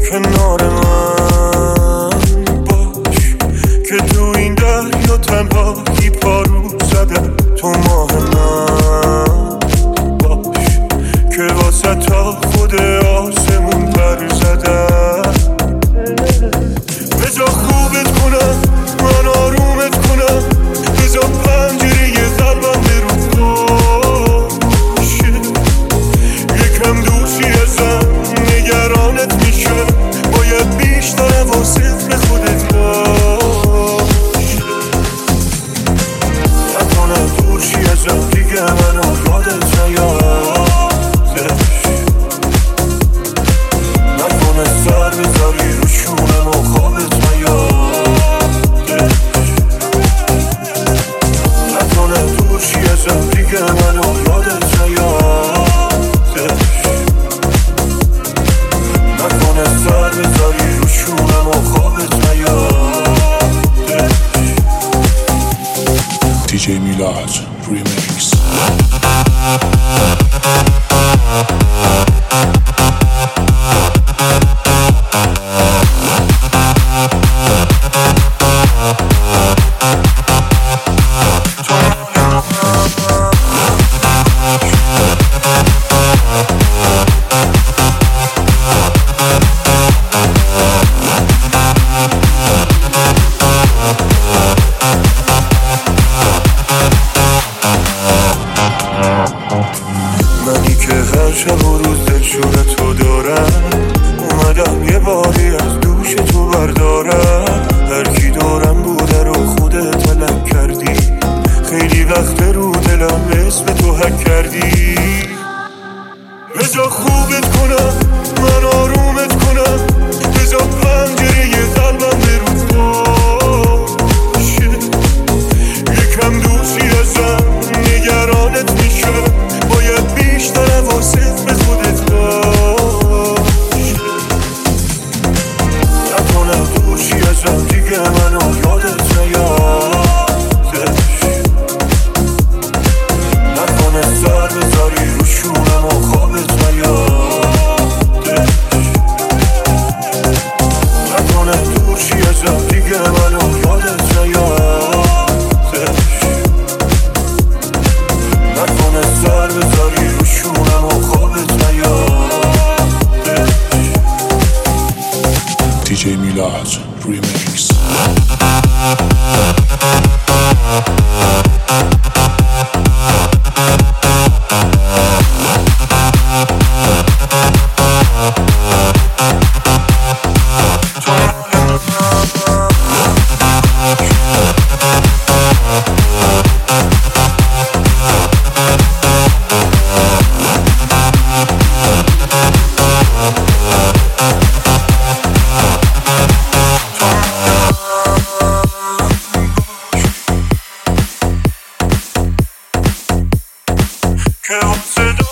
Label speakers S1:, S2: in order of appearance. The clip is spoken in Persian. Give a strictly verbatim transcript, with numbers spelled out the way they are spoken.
S1: کنار من باش که تو این دریا تنهایی پارو زدم. تو ماه من باش که واسه تا خود آسمون پر زدم. بذار خوبت کنم من آرومت کنم، بذار پنجره قلبم برو باشه. یکم دوستی ازم نگرانت میشه، باید بیشتر حواست به خودت باشه. نکنم دورشی ازم دیگه منو یادت نیادش، نکنه سر بذاری رو شونم و خوابت نیادش، نکنه دورشی ازم دیگه منو یادت نیادش، نکنه سر بذاری رو شونم و خوابت نیادش. دی جی میلاد ریمیکس. منی که هر شب و روز دلشور تو دارم، اومدم یه باری از دوش تو بردارم. هر کی دارم بوده رو خودت تلک کردی، خیلی وقت رو دلم اسم تو حک کردی. بذار خوبت کنم من آرومت کنم، بذار پنجره قلبم برو باشه. یکم دوستی ازم نگرانت میشه، باید بیشتر حواست به خودت باشه. نکنم دوشی ازم دیگه منو یادت نیادش، نکنه سر بذاری رو شونم و خوابت نیادش، نکنه دوشی ازم دیگه منو یادت نیادش، نکنه سر بذاری رو شونم و خوابت نیادش. دی جی میلاد ریمیکس. که